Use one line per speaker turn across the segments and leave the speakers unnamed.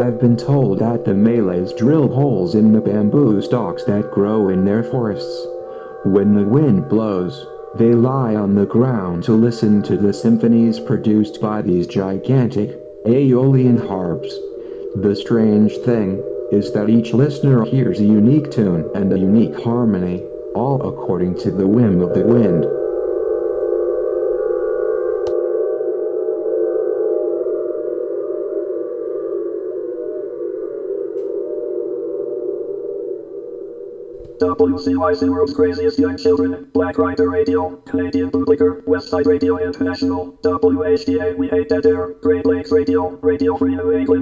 I've been told that the Malays drill holes in the bamboo stalks that grow in their forests. When the wind blows, they lie on the ground to listen to the symphonies produced by these gigantic Aeolian harps. The strange thing is that each listener hears a unique tune and a unique harmony, all according to the whim of the wind.
WCYC World's Craziest Young Children, Black Rider Radio, Canadian Bootlicker, Westside Radio International, WHDA We Hate Dead Air, Great Lakes Radio, Radio Free New England,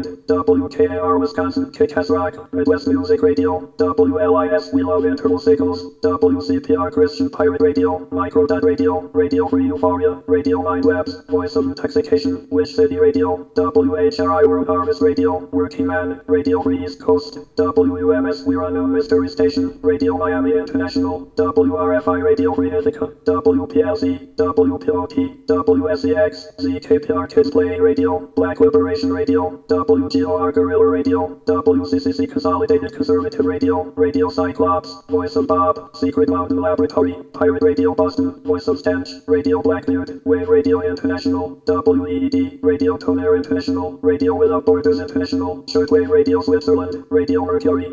WKAR Wisconsin, Kick-Ass Rock, Midwest Music Radio, WLIS We Love Interval Signals, WCPR Christian Pirate Radio, Microdot Radio, Radio Free Euphoria, Radio Mindwebs, Voice of Intoxication, Wish City Radio, WHRI World Harvest Radio, Working Man, Radio Free East Coast, WMS We're Unknown Mystery Station, Radio Miami International, WRFI Radio Free Ithaca, WPLC, WPOT, WSEX, ZKPR Kids Play Radio, Black Liberation Radio, WGOR Guerrilla Radio, WCCC Consolidated Conservative Radio, Radio Cyclops, Voice of Bob, Secret Mountain Laboratory, Pirate Radio Boston, Voice of Stench, Radio Blackbeard, Wave Radio International, WEED, Radio Tonair International, Radio Without Borders International, Shortwave Radio Switzerland, Radio Mercury,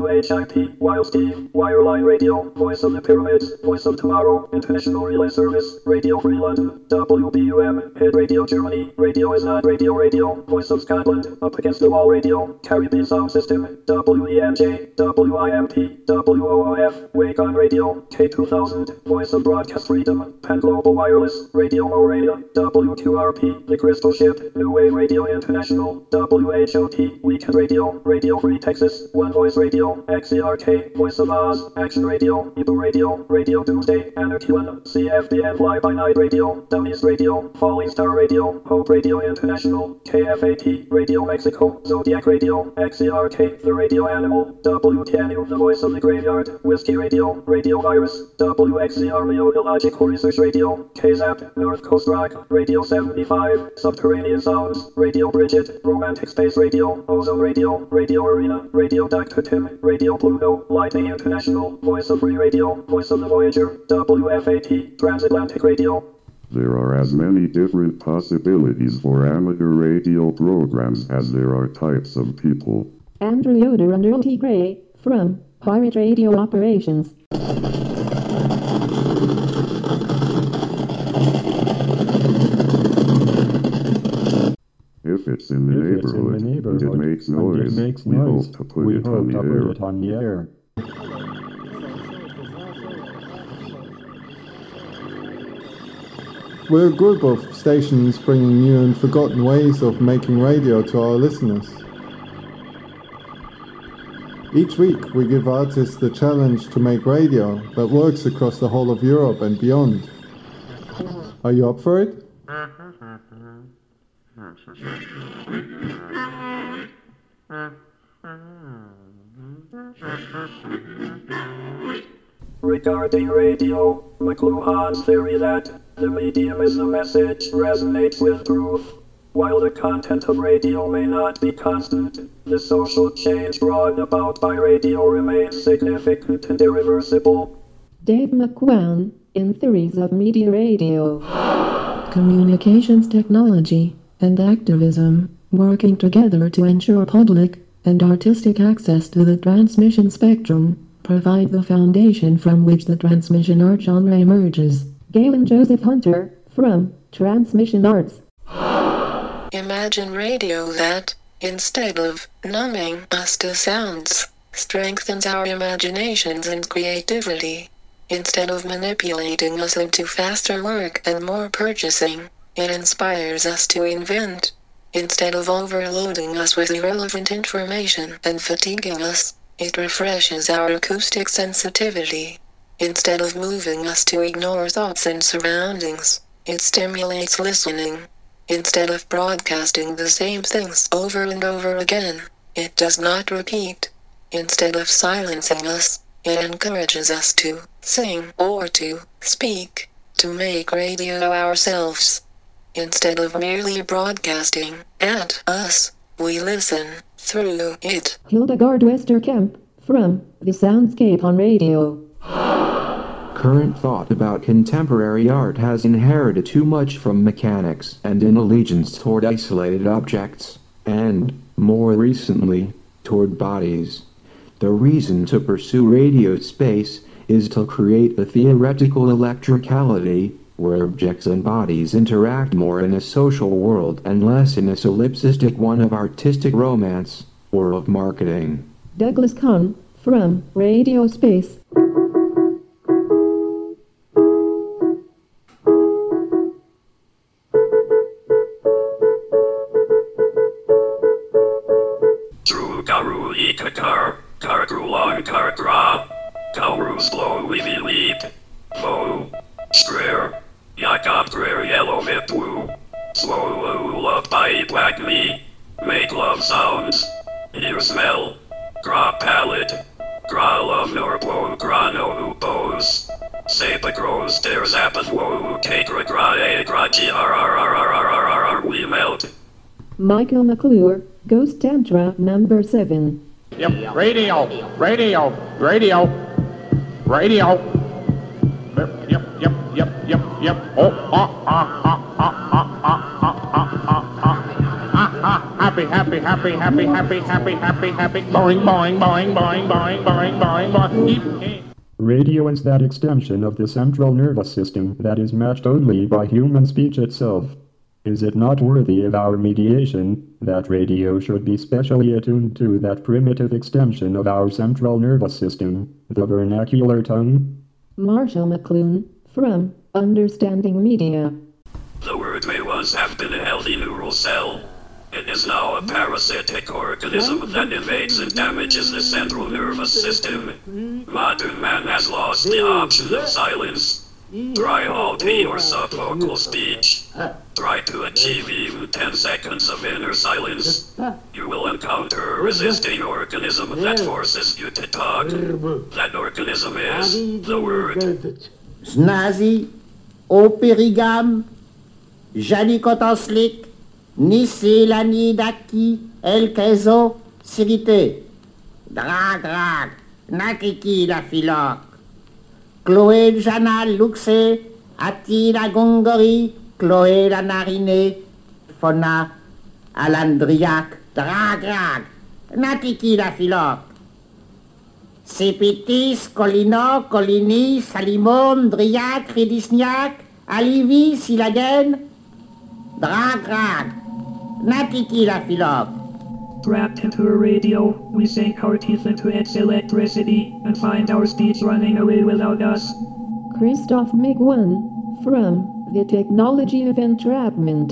WHIP, Wild Steve, Wireline Radio, Voice of the Pyramids, Voice of Tomorrow, International Relay Service, Radio Free London, WBUM, Hit Radio Germany, Radio Is Not Radio Radio, Voice of Scotland, Up Against the Wall Radio, Caribbean Sound System, WEMJ, WIMP, WOOF, Wake On Radio, K2000, Voice of Broadcast Freedom, Pan Global Wireless, Radio Morea, WQRP, The Crystal Ship, New Wave Radio International, WHOT, Weekend Radio, Radio Free Texas, One Voice Radio, XERK, Voice of Oz, Action Radio, Ebu Radio, Radio Doomsday, Anarchy One, CFBN Fly By Night Radio, Dummies Radio, Falling Star Radio, Hope Radio International, KFAT, Radio Mexico, Zodiac Radio, XERK, The Radio Animal, WTNU, The Voice of the Graveyard, Whiskey Radio, Radio Virus, WXCR Meteorological Research Radio, KZAP, North Coast Rock, Radio 75, Subterranean Sounds, Radio Bridget, Romantic Space Radio, Ozone Radio, Radio Arena, Radio Dr. Tim, Radio Pluto, Lightning International, Voice of Free Radio, Voice of the Voyager, WFAT, Transatlantic Radio.
There are as many different possibilities for amateur radio programs as there are types of people.
Andrew Yoder and Earl T. Gray, from Pirate Radio Operations.
If it's in the neighborhood and it makes noise, we hope to put it on the air.
We're a group of stations bringing new and forgotten ways of making radio to our listeners. Each week we give artists the challenge to make radio that works across the whole of Europe and beyond. Are you up for it?
Regarding radio, McLuhan's theory that the medium is the message resonates with truth. While the content of radio may not be constant, the social change brought about by radio remains significant and irreversible.
Dave McQuown, in Theories of Media Radio. Communications technology and activism, working together to ensure public and artistic access to the transmission spectrum, provide the foundation from which the transmission art genre emerges. Galen Joseph Hunter, from Transmission Arts.
Imagine radio that, instead of numbing us to sounds, strengthens our imaginations and creativity. Instead of manipulating us into faster work and more purchasing, it inspires us to invent. Instead of overloading us with irrelevant information and fatiguing us, it refreshes our acoustic sensitivity. Instead of moving us to ignore thoughts and surroundings, it stimulates listening. Instead of broadcasting the same things over and over again, it does not repeat. Instead of silencing us, it encourages us to sing or to speak, to make radio ourselves. Instead of merely broadcasting at us, we listen, through it.
Hildegard Westerkamp, from The Soundscape on Radio.
Current thought about contemporary art has inherited too much from mechanics and an allegiance toward isolated objects, and, more recently, toward bodies. The reason to pursue radio space is to create a theoretical electricality, where objects and bodies interact more in a social world and less in a solipsistic one of artistic romance, or of marketing.
Douglas Kahn, from Radio Space.
Karu ikakar, karkrulan karkra, kauru slow livy lead, mo, strer, yakap grer yellow metwu, slow love by black me, make love sounds, ear smell, gra palate, gra love nor blow gra no pose, sepa grows stairs apple woe, kakra gra a gra grrrrrrrrrrrr we melt.
Michael McClure, Ghost Tantra number 7.
Yep, radio. Yep. Oh, happy. Boing.
Radio is that extension of the central nervous system that is matched only by human speech itself. Is it not worthy of our mediation that radio should be specially attuned to that primitive extension of our central nervous system, the vernacular tongue?
Marshall McLuhan, from Understanding Media.
The word may once have been a healthy neural cell. It is now a parasitic organism that invades and damages the central nervous system. Modern man has lost the option of silence. Try halting or subvocal speech. Try to achieve even 10 seconds of inner silence. You will encounter a resisting organism that forces you to talk. That organism is the word.
Znazi, operigam, janicotoslik, niselanidaki, elkezo, sirite. Drag, nakiki la filoc. Chloé Jana Luxe, Ati la Gongori, Chloé la Narinée, Fona Alandriac, Drag, Natiki la Philoque. Sépitis, Colino, Colini, Salimon, Driac, Ridisniac, Alivi, Silagen, Drag, Natiki la Philoque.
Trapped into a radio, we sink our teeth into its electricity and find our speech running away without us.
Christoph McGuan, from The Technology of Entrapment.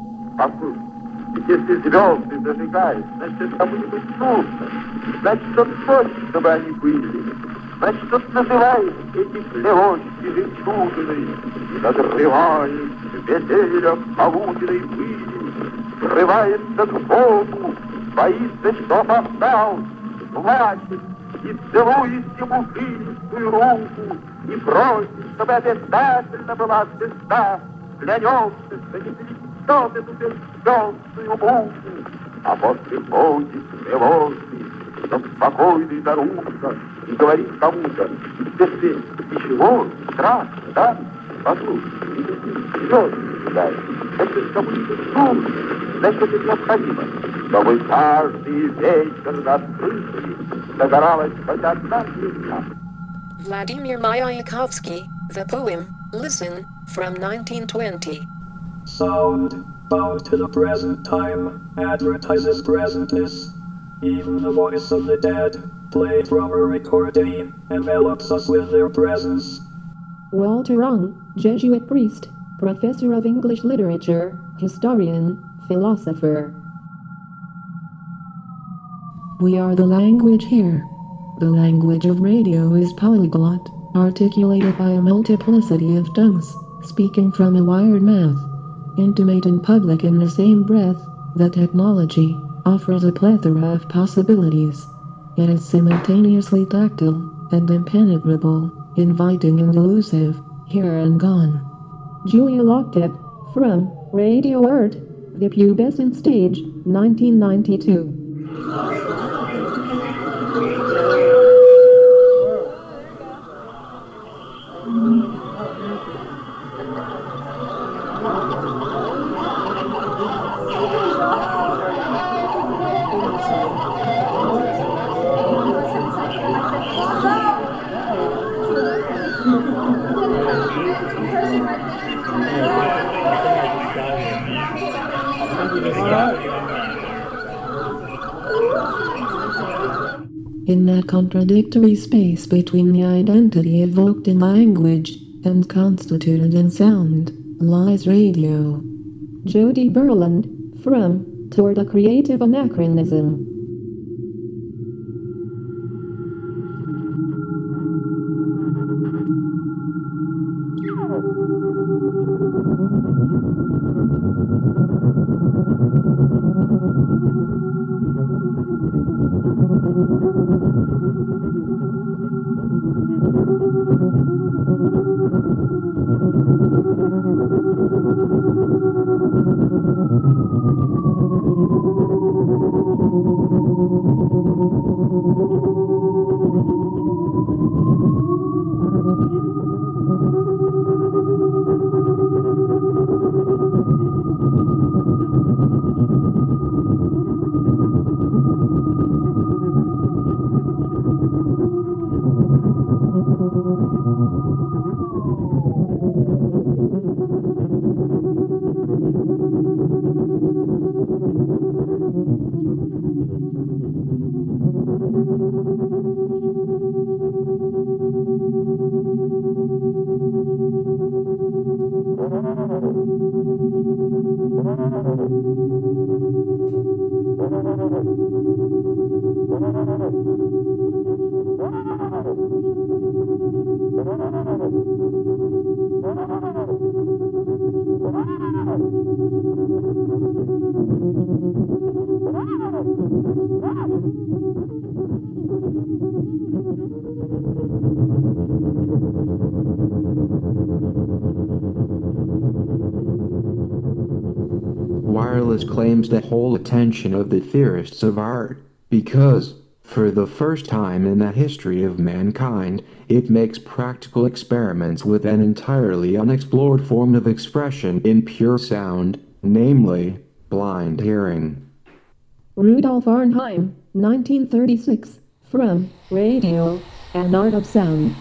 Если звезды зажигают, значит, это будет трудно. Значит, что точно, чтобы они были. Значит, что называет эти клевочки жемчужиной, надрывает ветеря полуденной пыли, срывается к Богу, боится, что опоздал, плачет и целует ему жилистую руку и просит, чтобы обязательно была звезда, клянется, что не перестет эту бездонную муку, а после ходит мелодии, но спокойный дорога и говорит кому-то: теперь ничего, страшно, да? Послушай, все читает, это кому-нибудь трудно, значит, это необходимо, чтобы каждый вечер на крыше загоралась хоть одна звезда.
Vladimir Mayakovsky, the poem, Listen, from 1920.
Sound, bound to the present time, advertises presentness. Even the voice of the dead, played from a recording, envelops us with their presence.
Walter Ong, Jesuit priest, professor of English literature, historian, philosopher. We are the language here. The language of radio is polyglot, articulated by a multiplicity of tongues, speaking from a wired mouth. Intimate in public in the same breath, the technology offers a plethora of possibilities. It is simultaneously tactile and impenetrable, inviting and elusive, here and gone. Julia Lockett, from Radio Earth, The Pubescent Stage, 1992. In that contradictory space between the identity evoked in language and constituted in sound, lies radio. Jody Berland, from Toward a Creative Anachronism.
Wireless claims the whole attention of the theorists of art, because, for the first time in the history of mankind, it makes practical experiments with an entirely unexplored form of expression in pure sound, namely, blind hearing.
Rudolf Arnheim, 1936, from Radio and Art of Sound.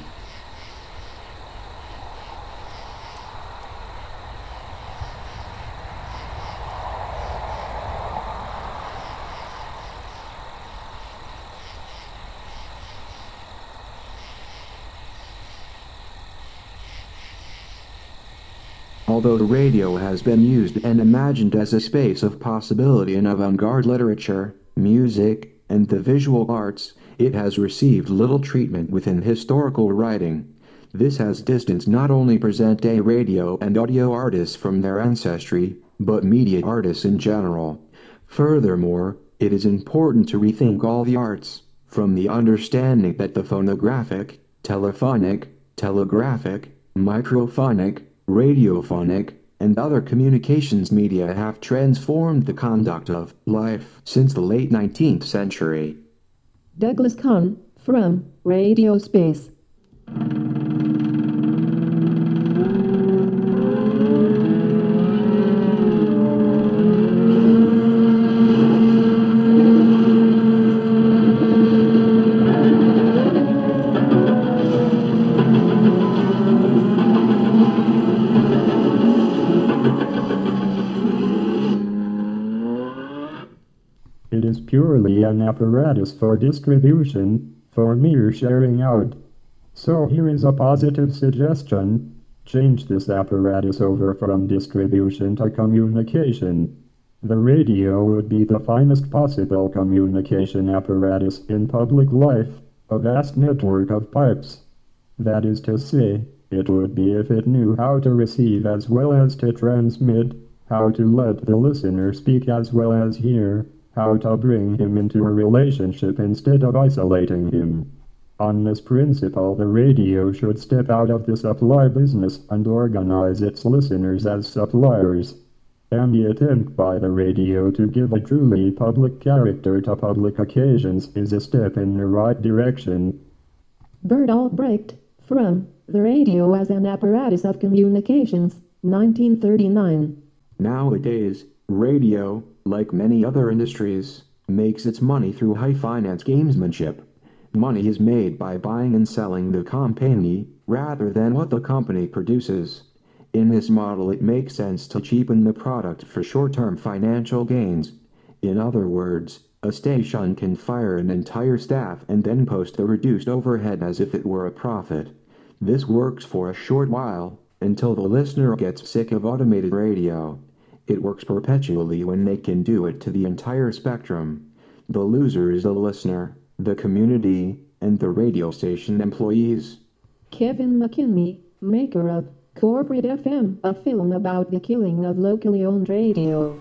Although the radio has been used and imagined as a space of possibility in avant-garde literature, music, and the visual arts, it has received little treatment within historical writing. This has distanced not only present-day radio and audio artists from their ancestry, but media artists in general. Furthermore, it is important to rethink all the arts, from the understanding that the phonographic, telephonic, telegraphic, microphonic, radiophonic, and other communications media have transformed the conduct of life since the late 19th century.
Douglas Kahn, from Radio Space.
It is purely an apparatus for distribution, for mere sharing out. So here is a positive suggestion: change this apparatus over from distribution to communication. The radio would be the finest possible communication apparatus in public life, a vast network of pipes. That is to say, it would be if it knew how to receive as well as to transmit, how to let the listener speak as well as hear, how to bring him into a relationship instead of isolating him. On this principle, the radio should step out of the supply business and organize its listeners as suppliers. and the attempt by the radio to give a truly public character to public occasions is a step in the right direction.
Bertolt Brecht, from The Radio as an Apparatus of Communications, 1939.
Nowadays, radio, like many other industries, makes its money through high-finance gamesmanship. Money is made by buying and selling the company, rather than what the company produces. In this model, it makes sense to cheapen the product for short-term financial gains. In other words, a station can fire an entire staff and then post the reduced overhead as if it were a profit. This works for a short while, until the listener gets sick of automated radio. It works perpetually when they can do it to the entire spectrum. The loser is the listener, the community, and the radio station employees.
Kevin McKinney, maker of Corporate FM, a film about the killing of locally owned radio.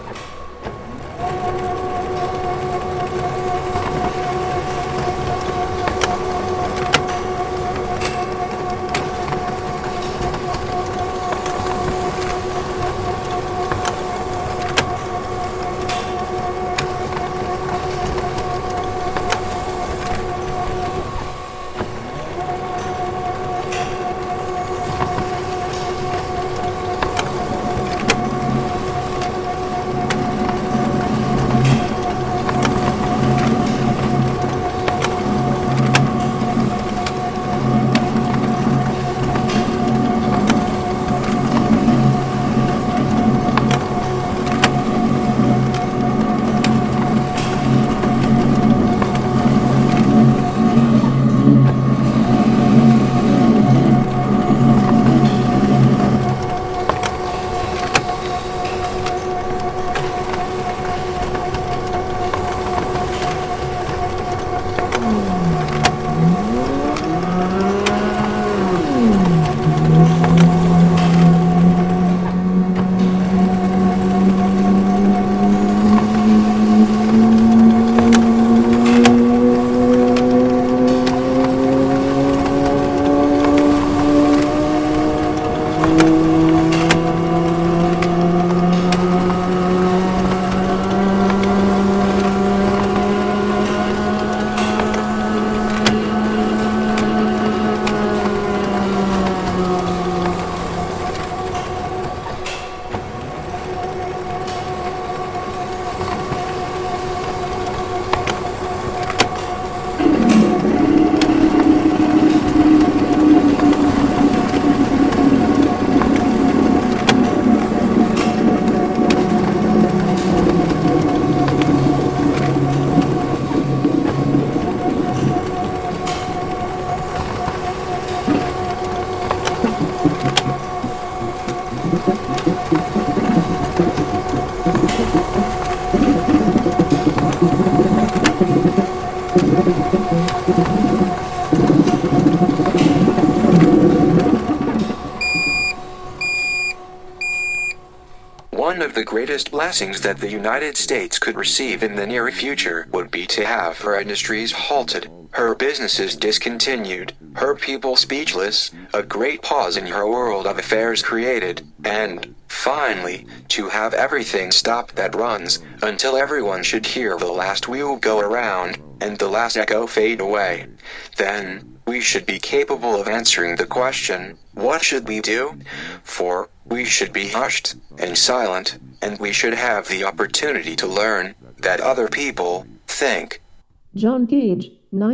One of the greatest blessings that the United States could receive in the near future would be to have her industries halted, her businesses discontinued, her people speechless, a great pause in her world of affairs created, and, finally, to have everything stop that runs, until everyone should hear the last wheel go around, and the last echo fade away. Then, we should be capable of answering the question, what should we do? For, we should be hushed, and silent, and we should have the opportunity to learn, that other people, think.
John Cage,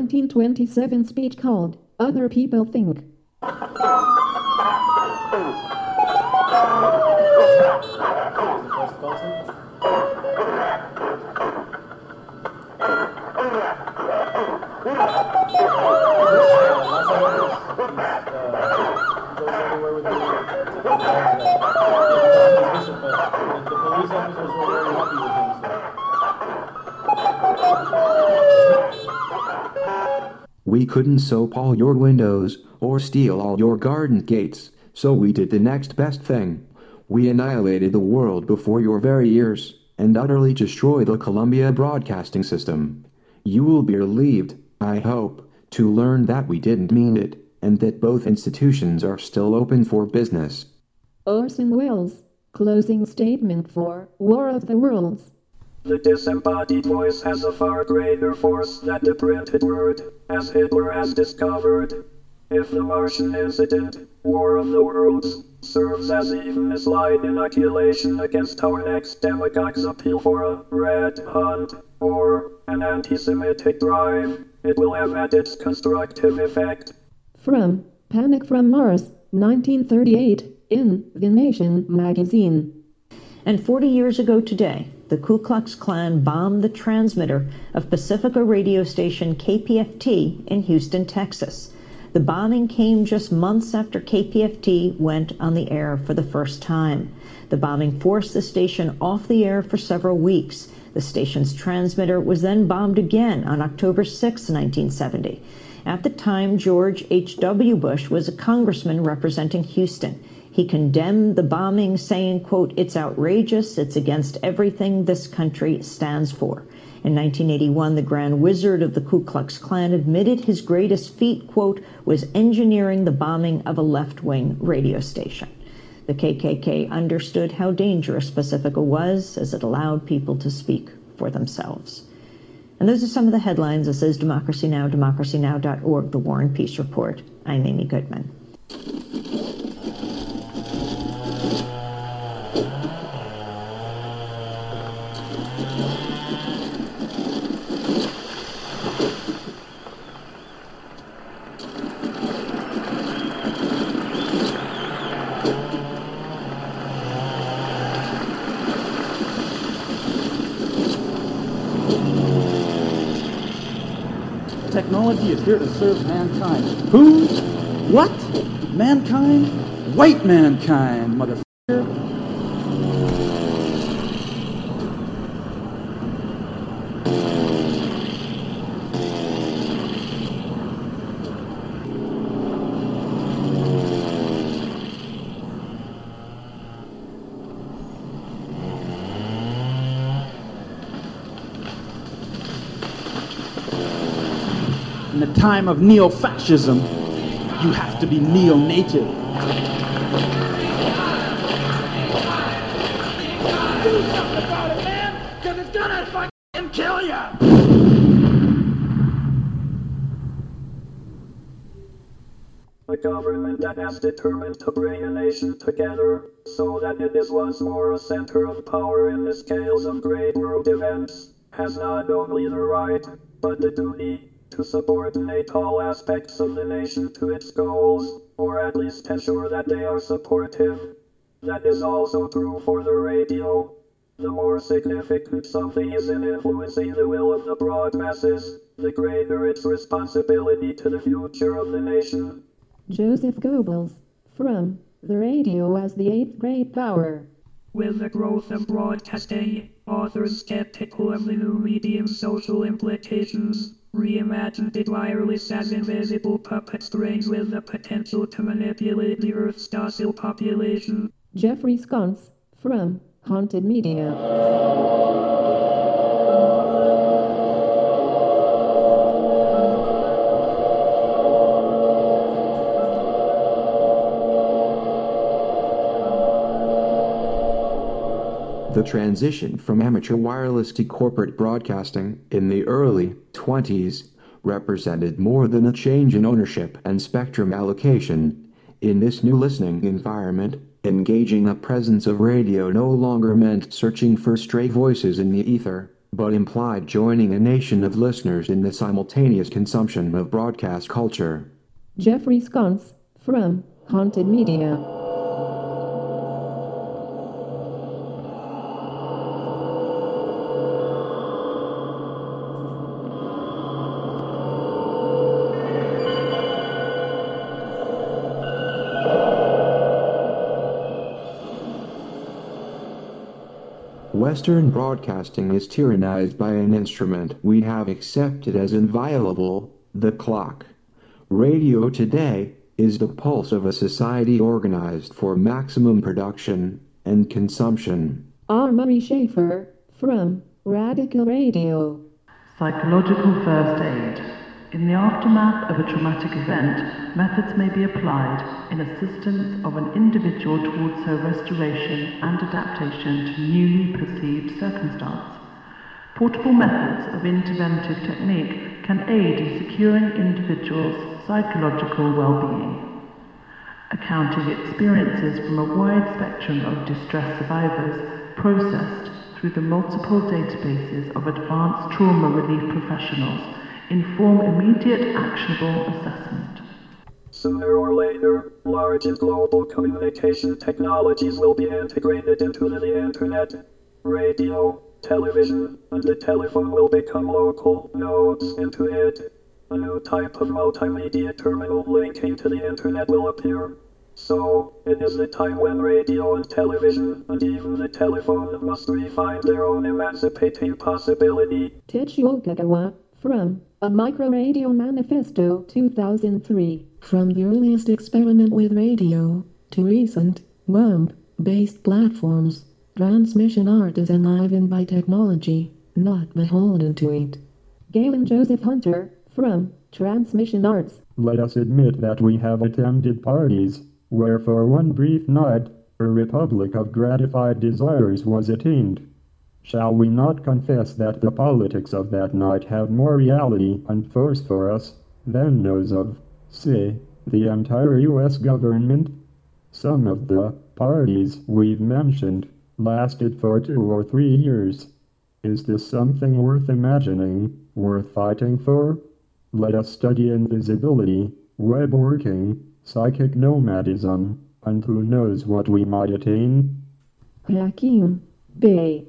1927 speech called, Other People Think.
We couldn't soap all your windows, or steal all your garden gates, so we did the next best thing. We annihilated the world before your very ears, and utterly destroyed the Columbia Broadcasting System. You will be relieved, I hope, to learn that we didn't mean it, and that both institutions are still open for business.
Orson Welles, Closing statement for War of the Worlds.
The disembodied voice has a far greater force than the printed word, as Hitler has discovered. If the Martian incident, War of the Worlds, serves as even a slight inoculation against our next demagogue's appeal for a red hunt or an anti-Semitic drive, it will have had its constructive effect.
From Panic from Mars, 1938, in The Nation magazine.
And 40 years ago today, the Ku Klux Klan bombed the transmitter of Pacifica radio station KPFT in Houston, Texas. The bombing came just months after KPFT went on the air for the first time. The bombing forced the station off the air for several weeks. The station's transmitter was then bombed again on October 6, 1970. At the time, George H.W. Bush was a congressman representing Houston. He condemned the bombing, saying, quote, "It's outrageous. It's against everything this country stands for." In 1981, the Grand Wizard of the Ku Klux Klan admitted his greatest feat, quote, was engineering the bombing of a left-wing radio station. The KKK understood how dangerous Pacifica was, as it allowed people to speak for themselves. And those are some of the headlines. This is Democracy Now!, democracynow.org, The War and Peace Report. I'm Amy Goodman.
Technology is here to serve mankind. Who? What? Mankind? White mankind, motherfucker. In the time of neo-fascism, you have to be neo-native. Do something about it, man, because it's gonna fucking kill ya!
A government that has determined to bring a nation together, so that it is once more a center of power in the scales of great world events, has not only the right, but the duty to subordinate all aspects of the nation to its goals, or at least ensure that they are supportive. That is also true for the radio. The more significant something is in influencing the will of the broad masses, the greater its responsibility to the future of the nation.
Joseph Goebbels, from The Radio as the Eighth Great Power.
With the growth of broadcasting, authors skeptical of the new medium's social implications reimagined it wireless as invisible puppet strings with the potential to manipulate the Earth's docile population.
Jeffrey Sconce, from Haunted Media.
The transition from amateur wireless to corporate broadcasting in the early 20s represented more than a change in ownership and spectrum allocation. In this new listening environment, engaging a presence of radio no longer meant searching for stray voices in the ether, but implied joining a nation of listeners in the simultaneous consumption of broadcast culture.
Jeffrey Sconce, from Haunted Media.
Western broadcasting is tyrannized by an instrument we have accepted as inviolable, the clock. Radio today is the pulse of a society organized for maximum production and consumption.
R. Murray Schafer, from Radical Radio.
Psychological first aid. In the aftermath of a traumatic event, methods may be applied in assistance of an individual towards her restoration and adaptation to newly perceived circumstance. Portable methods of interventive technique can aid in securing individuals' psychological well-being. Accounting experiences from a wide spectrum of distress survivors processed through the multiple databases of advanced trauma relief professionals inform immediate actionable assessment.
Sooner or later, large and global communication technologies will be integrated into the internet. Radio, television, and the telephone will become local nodes into it. A new type of multimedia terminal linking to the internet will appear. So, it is the time when radio and television, and even the telephone, must refine their own emancipating possibility.
Tetsuo Kagawa, from A Microradio Manifesto 2003. From the earliest experiment with radio, to recent, web-based platforms, transmission art is enlivened by technology, not beholden to it. Galen Joseph Hunter, from Transmission Arts.
Let us admit that we have attended parties, where for one brief night, a republic of gratified desires was attained. Shall we not confess that the politics of that night have more reality and force for us than those of, say, the entire U.S. government? Some of the parties we've mentioned lasted for 2 or 3 years. Is this something worth imagining, worth fighting for? Let us study invisibility, web working, psychic nomadism, and who knows what we might attain?
Hakim Bey.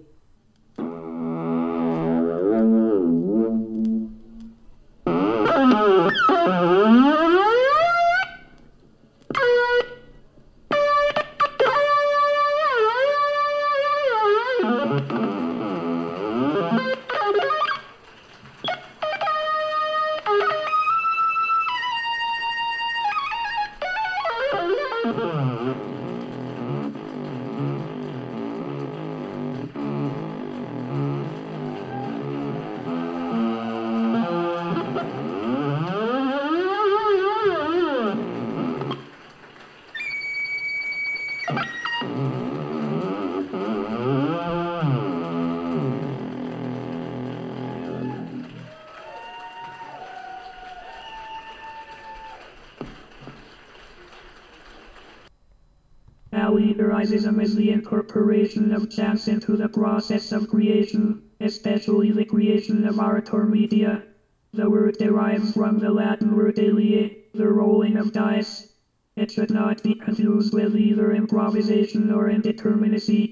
Allegoricism is the incorporation of chance into the process of creation, especially the creation of art or media. The word derives from the Latin word alié, the rolling of dice. It should not be confused with either improvisation or indeterminacy.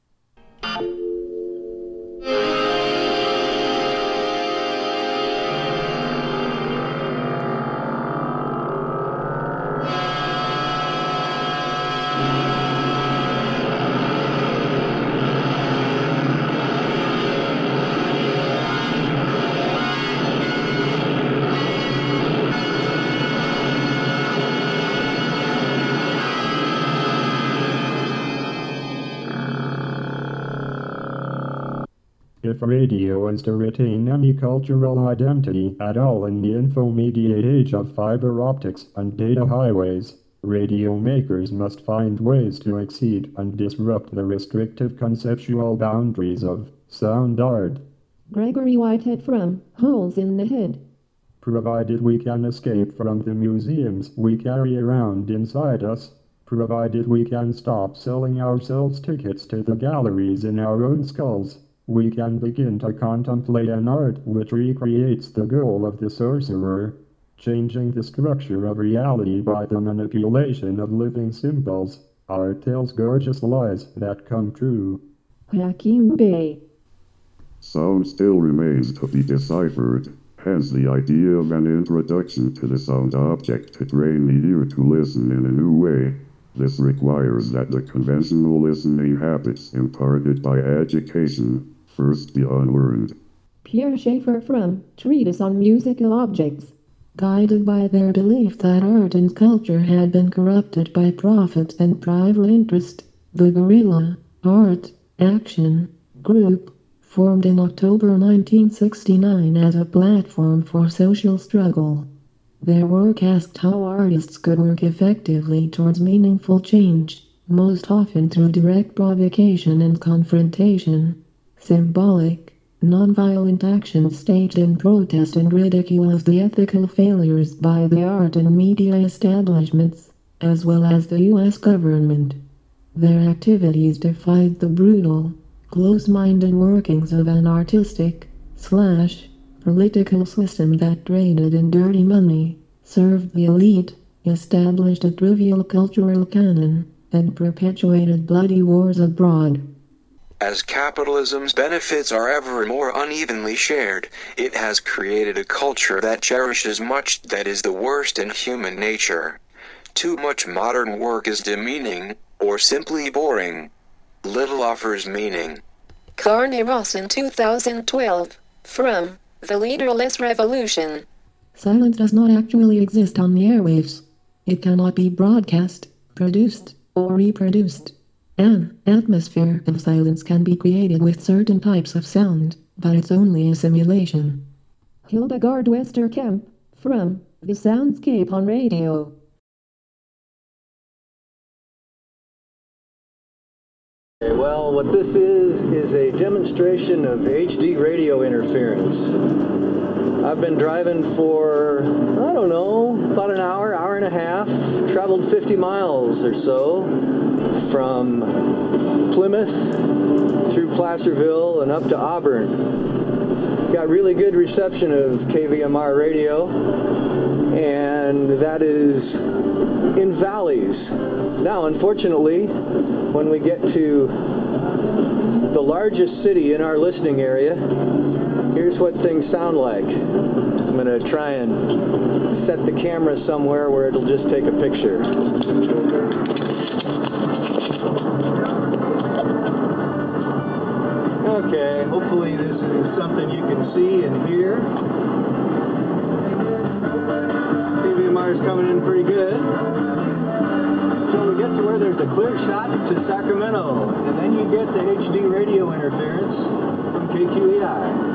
If radio is to retain any cultural identity at all in the info-mediated age of fiber optics and data highways, radio makers must find ways to exceed and disrupt the restrictive conceptual boundaries of sound art.
Gregory Whitehead from Holes in the Head.
Provided we can escape from the museums we carry around inside us, provided we can stop selling ourselves tickets to the galleries in our own skulls, we can begin to contemplate an art which recreates the goal of the sorcerer, changing the structure of reality by the manipulation of living symbols. Art tells gorgeous lies that come true.
Hakim Bey.
Sound still remains to be deciphered, hence the idea of an introduction to the sound object to train the ear to listen in a new way. This requires that the conventional listening habits imparted by education first be unlearned.
Pierre Schaeffer from Treatise on Musical Objects. Guided by their belief that art and culture had been corrupted by profit and private interest, the guerrilla, art, action, group, formed in October 1969 as a platform for social struggle. Their work asked how artists could work effectively towards meaningful change, most often through direct provocation and confrontation. Symbolic, nonviolent actions staged in protest and ridicule of the ethical failures by the art and media establishments, as well as the U.S. government. Their activities defied the brutal, close-minded workings of an artistic/political system that traded in dirty money, served the elite, established a trivial cultural canon, and perpetuated bloody wars abroad.
As capitalism's benefits are ever more unevenly shared, it has created a culture that cherishes much that is the worst in human nature. Too much modern work is demeaning, or simply boring. Little offers meaning.
Carney Ross in 2012, from The Leaderless Revolution.
Silence does not actually exist on the airwaves. It cannot be broadcast, produced, or reproduced. An atmosphere of silence can be created with certain types of sound, but it's only a simulation. Hildegard Westerkamp, from The Soundscape on Radio.
Well, what this is a demonstration of HD radio interference. I've been driving for, I don't know, about an hour, hour and a half, traveled 50 miles or so from Plymouth through Placerville and up to Auburn. Got really good reception of KVMR radio, and that is in valleys. Now, unfortunately, when we get to the largest city in our listening area, here's what things sound like. I'm going to try and set the camera somewhere where it'll just take a picture. Okay, hopefully this is something you can see and hear. KVMR is coming in pretty good. So we get to where there's a clear shot to Sacramento, and then you get the HD radio interference from KQEI.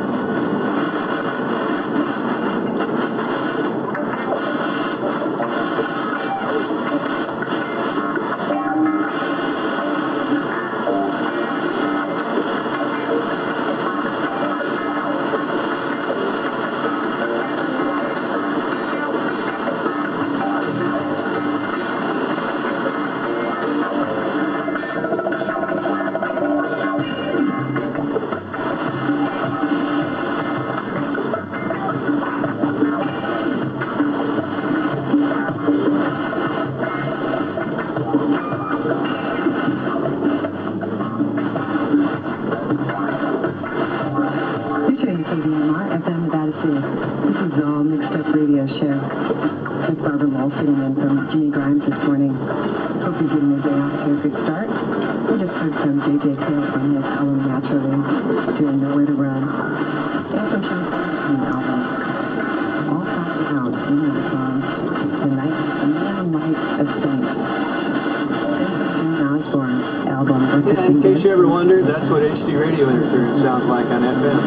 In case you ever wondered, that's what HD radio interference sounds like on FM.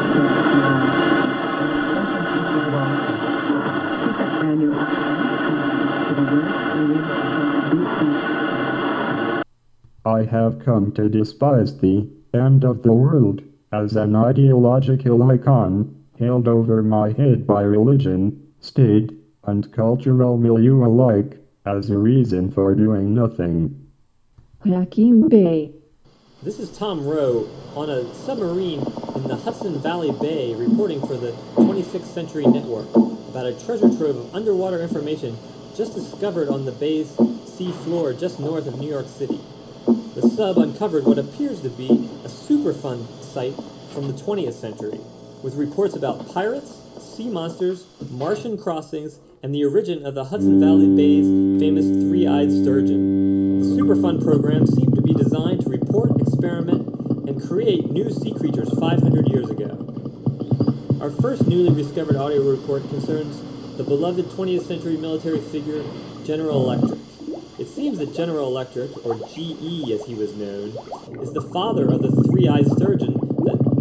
I have come to despise the end of the world as an ideological icon held over my head by religion, state, and cultural milieu alike as a reason for doing nothing.
Hakim Bey.
This is Tom Rowe on a submarine in the Hudson Valley Bay reporting for the 26th Century Network about a treasure trove of underwater information just discovered on the bay's sea floor just north of New York City. The sub uncovered what appears to be a Superfund site from the 20th century, with reports about pirates, sea monsters, Martian crossings, and the origin of the Hudson Valley Bay's famous three-eyed sturgeon. The Superfund program seemed to be designed to report, experiment, and create new sea creatures 500 years ago. Our first newly discovered audio report concerns the beloved 20th century military figure, General Electric. It seems that General Electric, or GE as he was known, is the father of the three-eyed sturgeon that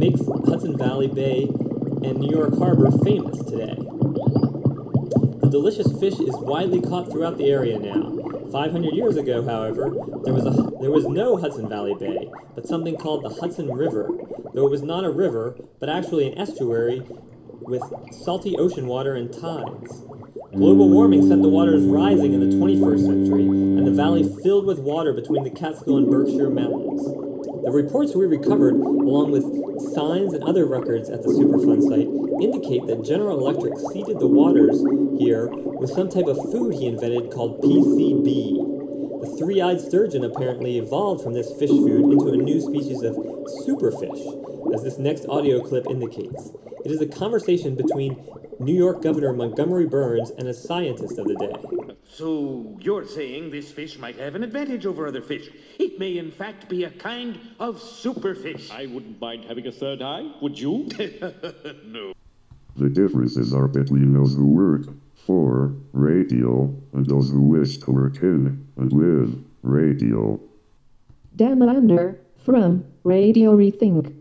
makes Hudson Valley Bay and New York Harbor famous today. The delicious fish is widely caught throughout the area now. 500 years ago, however, there was no Hudson Valley Bay, but something called the Hudson River, though it was not a river, but actually an estuary with salty ocean water and tides. Global warming set the waters rising in the 21st century, and the valley filled with water between the Catskill and Berkshire Mountains. The reports we recovered, along with signs and other records at the Superfund site, indicate that General Electric seeded the waters here with some type of food he invented called PCB. The three-eyed sturgeon apparently evolved from this fish food into a new species of superfish, as this next audio clip indicates. It is a conversation between New York Governor Montgomery Burns and a scientist of the day.
So you're saying this fish might have an advantage over other fish. It may in fact be a kind of superfish.
I wouldn't mind having a third eye, would you?
No.
The differences are between those who work for radio and those who wish to work in and with radio.
Dan Lander, from Radio Rethink.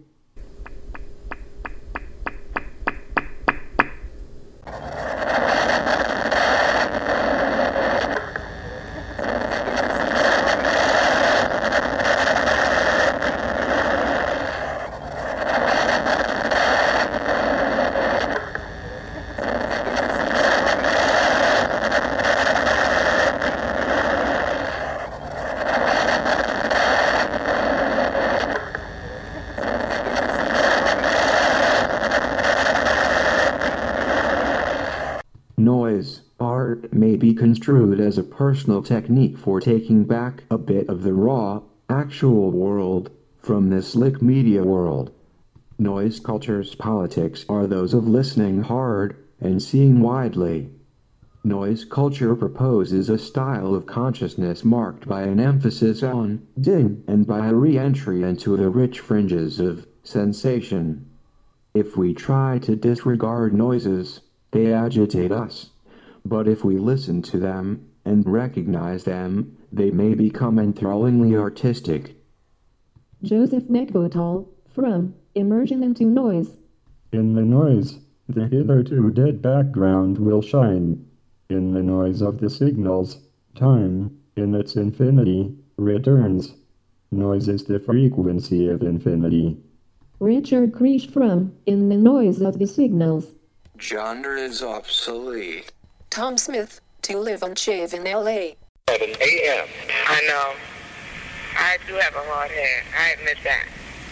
Noise art may be construed as a personal technique for taking back a bit of the raw, actual world from the slick media world. Noise culture's politics are those of listening hard and seeing widely. Noise culture proposes a style of consciousness marked by an emphasis on din and by a re-entry into the rich fringes of sensation. If we try to disregard noises, they agitate us. But if we listen to them and recognize them, they may become enthrallingly artistic.
Joseph Nekbotal, from Immersion into Noise.
In the noise, the hitherto dead background will shine. In the noise of the signals, time, in its infinity, returns. Noise is the frequency of infinity.
Richard Krish, from In the Noise of the Signals.
Genre is obsolete.
Tom Smith, to live on Shave in L.A.
7 a.m. I know. I do have a hard head. I admit that.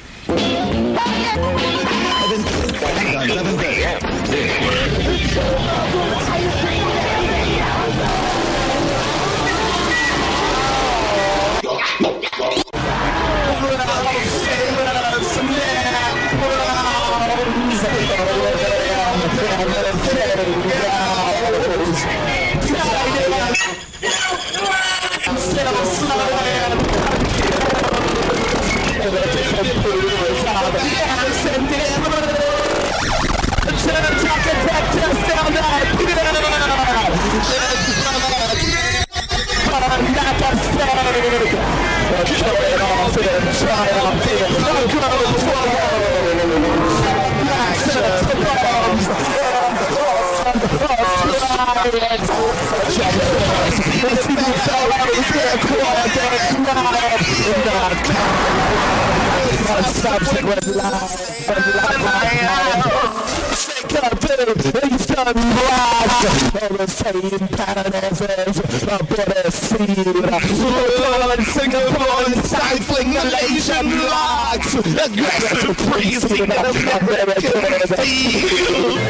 Singapore, stifling Malaysian blocks, aggressive freezing of American steel.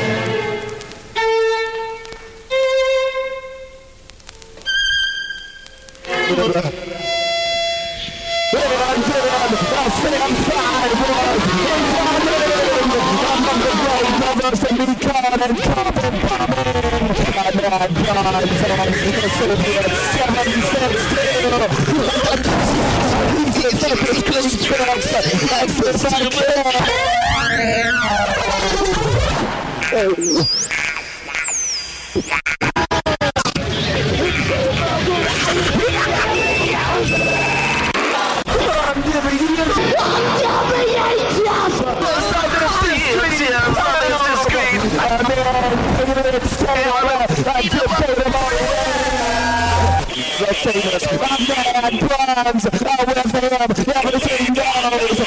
The famous man Bronze, with him, everything goes.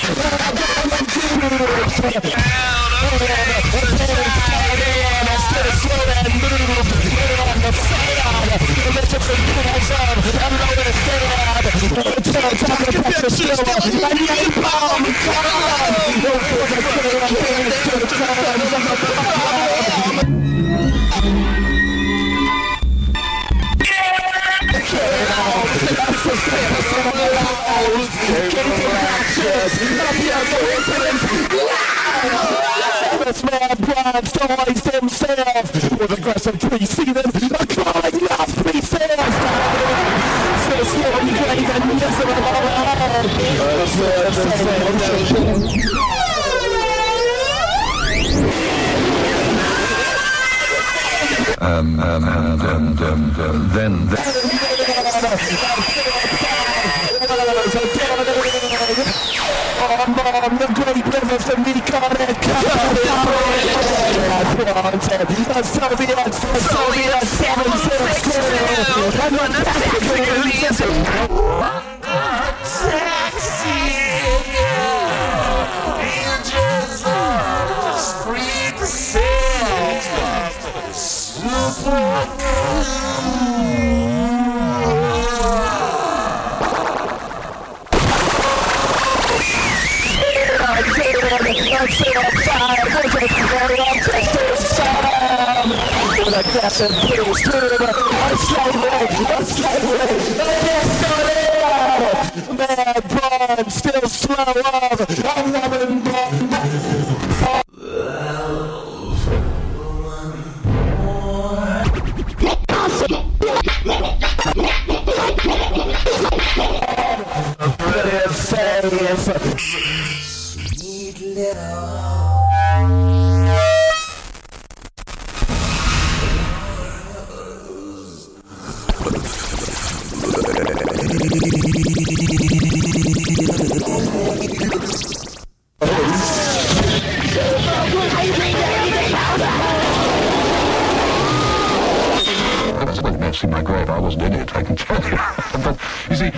This man Bronze toys himself with aggressive preceding, a calling off pre-sales. So slowly grave and miserable.
Then
the great river for me, Soviets, Soviet 762, and taxi, you just scream the sales, Mad Bronze, still slow of a woman. Sweet little
see my grave, I was in it, I can tell you. But, you see,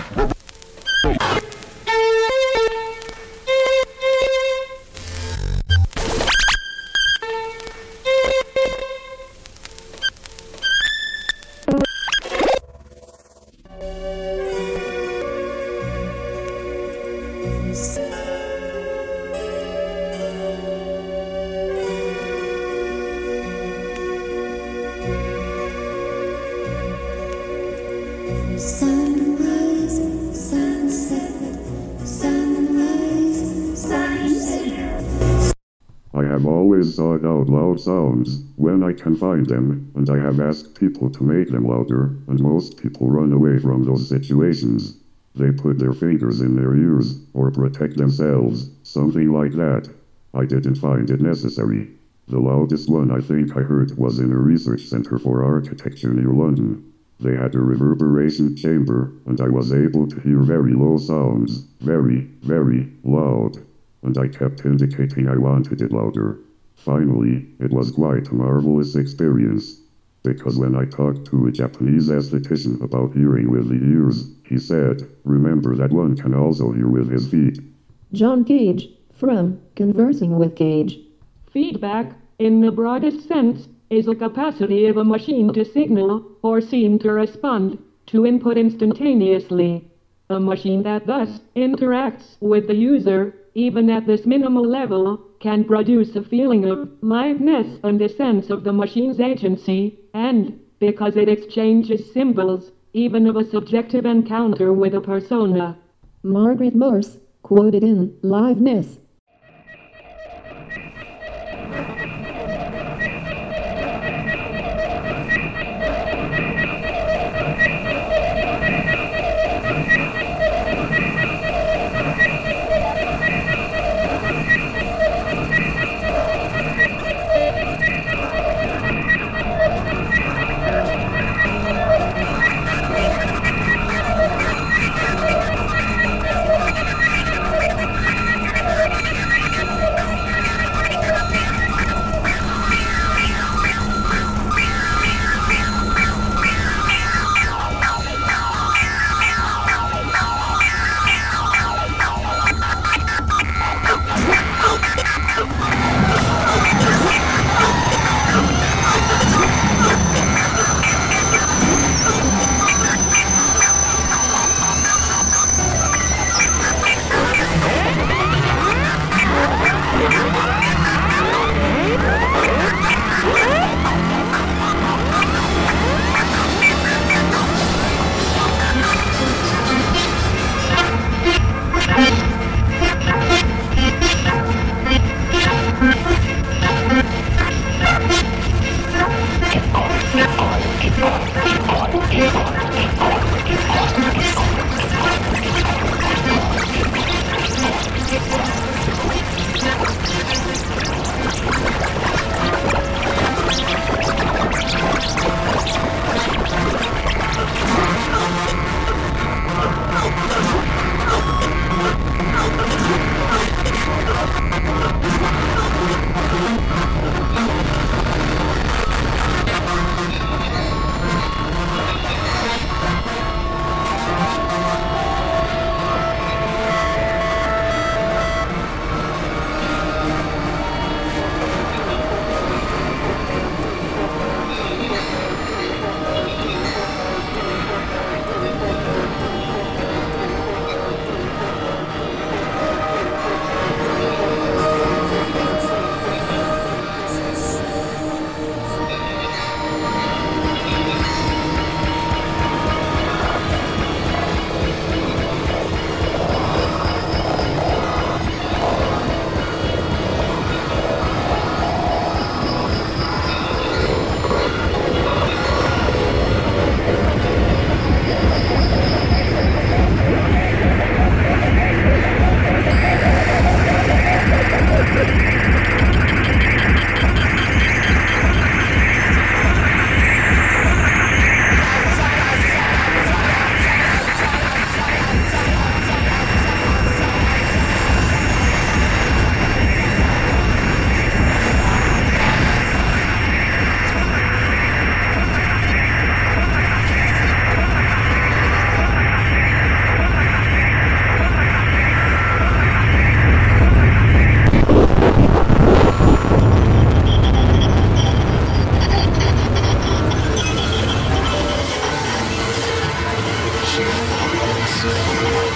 I have always sought out loud sounds when I can find them, and I have asked people to make them louder, and most people run away from those situations. They put their fingers in their ears, or protect themselves, something like that. I didn't find it necessary. The loudest one I think I heard was in a research center for architecture near London. They had a reverberation chamber, and I was able to hear very low sounds, very, very loud. And I kept indicating I wanted it louder. Finally, it was quite a marvelous experience. Because when I talked to a Japanese aesthetician about hearing with the ears, he said, remember that one can also hear with his feet.
John Cage, from Conversing with Cage.
Feedback, in the broadest sense, is the capacity of a machine to signal, or seem to respond, to input instantaneously. A machine that thus interacts with the user, even at this minimal level, can produce a feeling of liveness and a sense of the machine's agency, and, because it exchanges symbols, even of a subjective encounter with a persona.
Margaret Morse, quoted in Liveness.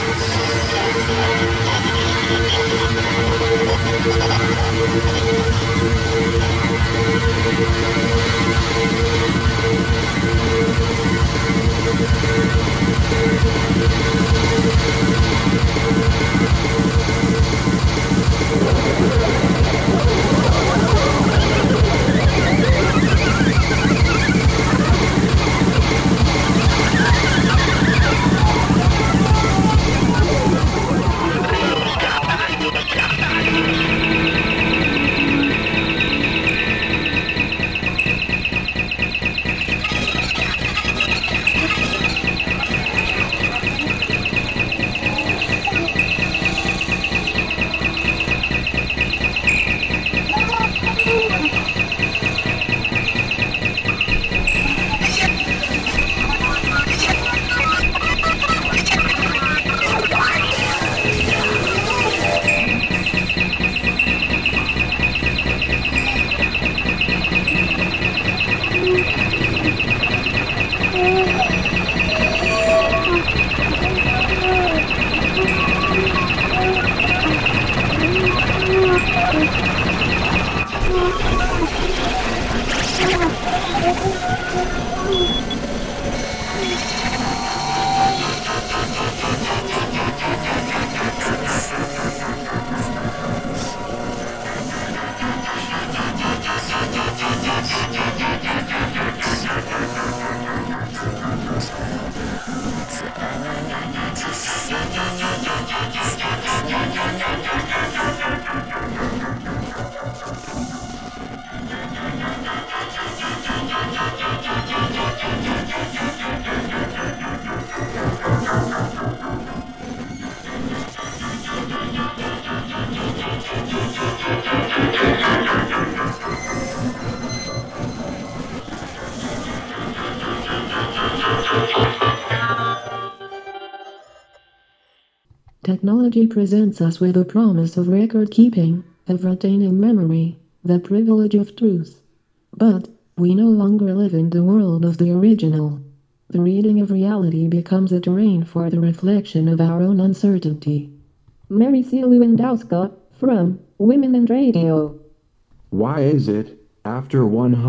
Technology presents us with the promise of record keeping, of retaining memory, the privilege of truth. But, we no longer live in the world of the original. The reading of reality becomes a terrain for the reflection of our own uncertainty. Mary C. Lewandowska, from Women in Radio.
Why is it, after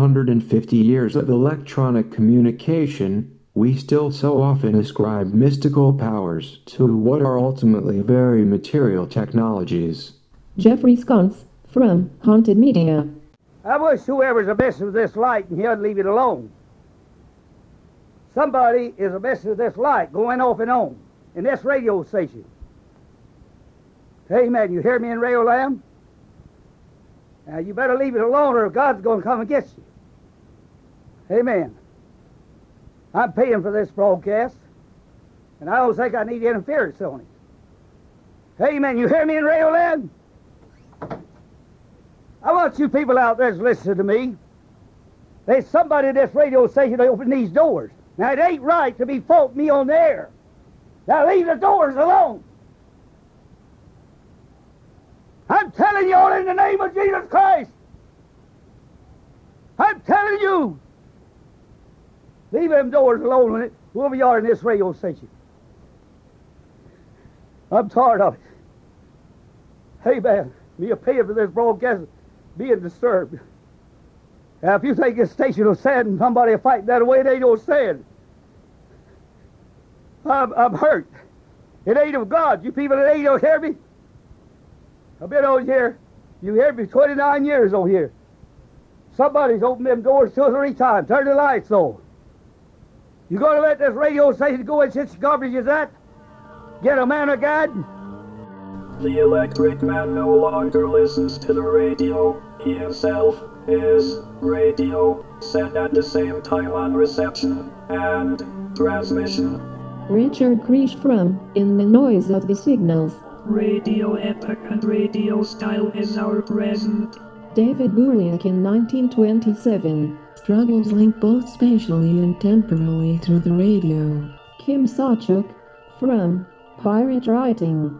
150 years of electronic communication, we still so often ascribe mystical powers to what are ultimately very material technologies?
Jeffrey Sconce, from Haunted Media.
I wish whoever's a mess with this light and he'd leave it alone. Somebody is a mess with this light going off and on in this radio station. Amen. You hear me in Radio Lamb? Now you better leave it alone or God's going to come and get you. Amen. I'm paying for this broadcast, and I don't think I need interference on it. Amen. You hear me in Radio Land? I want you people out there to listen to me. There's somebody at this radio station that opened these doors. Now, it ain't right to be faulting me on the air. Now, leave the doors alone. I'm telling you all in the name of Jesus Christ. I'm telling you. Leave them doors alone when whoever you are in this radio station. I'm tired of it. Hey, man, me a paying for this broadcast being disturbed. Now, if you think this station will stand and somebody will fight that way, they don't stand. I'm hurt. It ain't of God. You people that ain't don't hear me. I've been on here. You hear me 29 years on here. Somebody's opened them doors 2 or 3 times. Turn the lights on. You going to let this radio station go and such garbage as that? Get a man of God?
The electric man no longer listens to the radio. He himself is radio, set at the same time on reception and transmission.
Richard Krish from In the Noise of the Signals.
Radio epoch and radio style is our present.
David Burliak in 1927. Struggles link both spatially and temporally through the radio. Kim Sawchuk, from Pirate Writing.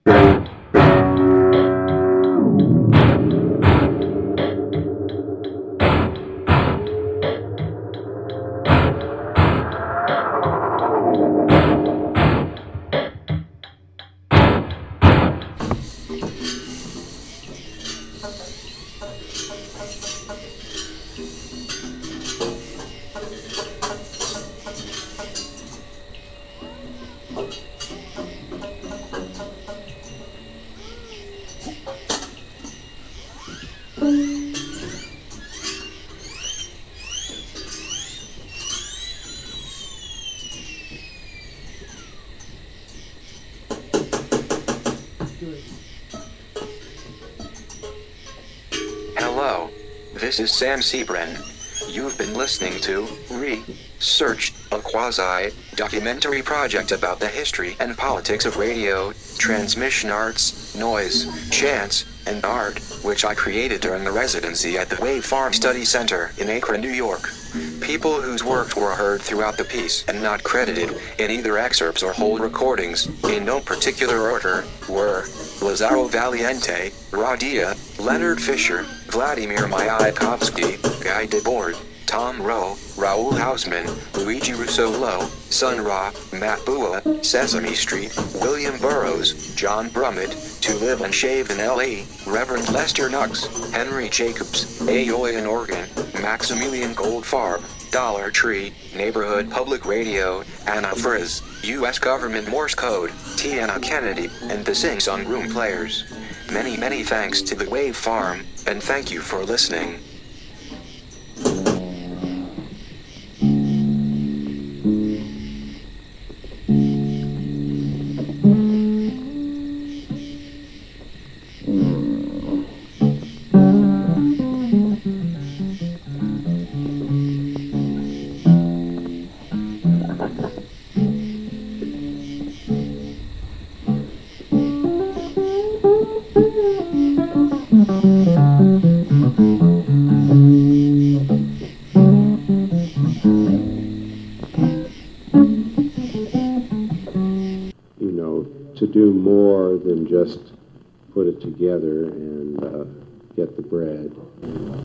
Hello. This is Sam Sebren. You've been listening to Research, a quasi-documentary project about the history and politics of radio, transmission arts, noise, chants, and art, which I created during the residency at the Wave Farm Study Center in Akron, New York. People whose works were heard throughout the piece and not credited in either excerpts or whole recordings, in no particular order, were Lazaro Valiente, Radia, Leonard Fisher, Vladimir Mayakovsky, Guy Debord, Tom Rowe, Raoul Hausman, Luigi Russo-Lowe, Sun Ra, Matt Bua, Sesame Street, William Burroughs, John Brummett, To Live and Shave in L.A., Reverend Lester Nux, Henry Jacobs, Aoy in Oregon, Maximilian Goldfarb, Dollar Tree, Neighborhood Public Radio, Anna Friz, U.S. Government Morse Code, Tiana Kennedy, and the Sing Song Room Players. Many, many thanks to the Wave Farm, and thank you for listening.
To do more than just put it together and get the bread.